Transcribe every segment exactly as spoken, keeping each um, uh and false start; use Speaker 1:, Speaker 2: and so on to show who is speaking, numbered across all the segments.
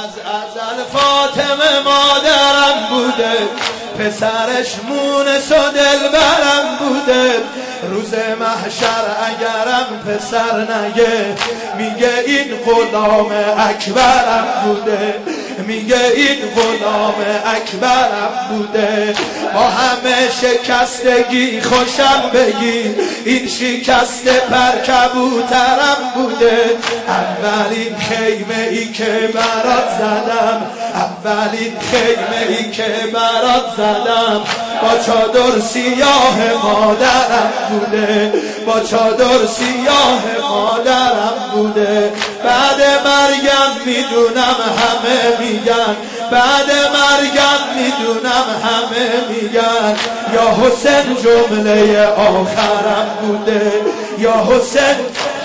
Speaker 1: از ازل فاطمه مادرم بوده، پسرش مونس و دلبرم بوده. روز محشر اگرم پسر نگه میگه این غلام اکبرم بوده، میگه این غلام اکبرم بوده. با همه شکستگی خوشم بگیر، این شکست پر کبوترم بوده. اولین خیمه ای که برات زدم، اولین خیمه ای که برات زدم با چادر سیاه مادرم بوده، با چادر سیاه مادرم بوده. بعد مرگم میدونم همه میگن، بعد مرگم میدونم همه میگن یا حسین جمله آخرم بوده، یا حسین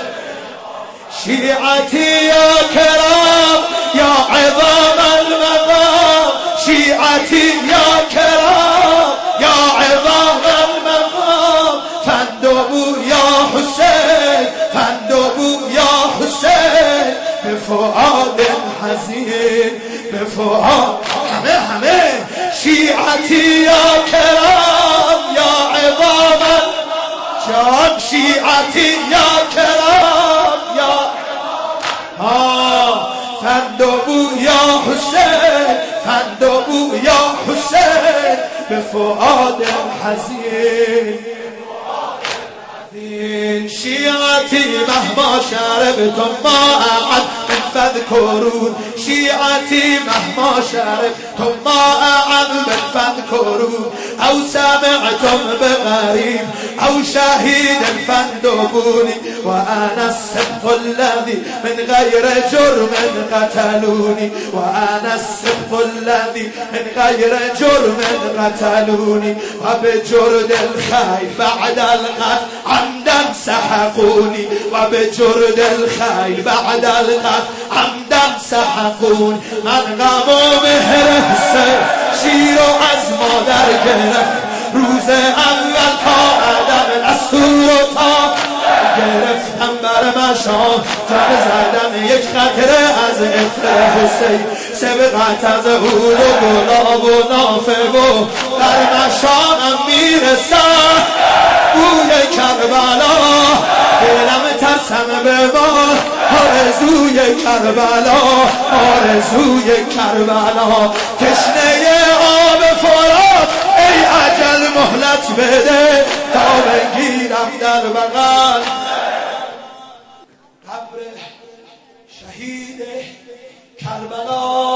Speaker 1: شیعتی یا کرام یا عظام المقام، شیعتی یا کرام یا عظام المقام. فندبو یا حسین، فندبو یا حسین به فؤاد حزین، به فؤاد همه همه. شیعتی یا کرام یا عظام جان، شیعتی یا کرام یا آه. فندبو یا حسین، فندبو یا حسین به فؤاد حزین. شیعتی مهما شربتم ماء من فاذكرون، شیعتی مهما شربتم ماء من فاذكرون. او سمعتم بغریب او شهید فاندبوني، وانا السبط الذي من غير جرم قتلوني، وانا السبط الذي من غير جرم قتلوني. وبجرد الخيل بعد القتل عمدا سحقوني، وبجرد الخيل بعد القتل عمدا سحقوني. من غم و مهر حسین شیر و از مادر گرفت، روز اول تا عدم دستور و تا گرفتم بر مشام، جان زدم یک قطره از عطر حسین، سبقت از هول و گلاب و نافه و در مشامم میرسم بوی کربلا. دلم ترسم به ما آرزوی کربلا، آرزوی کربلا. تشنه آب فرات ای اجل مهلت بده تا بگیرم در بغل قبر شهید کربلا.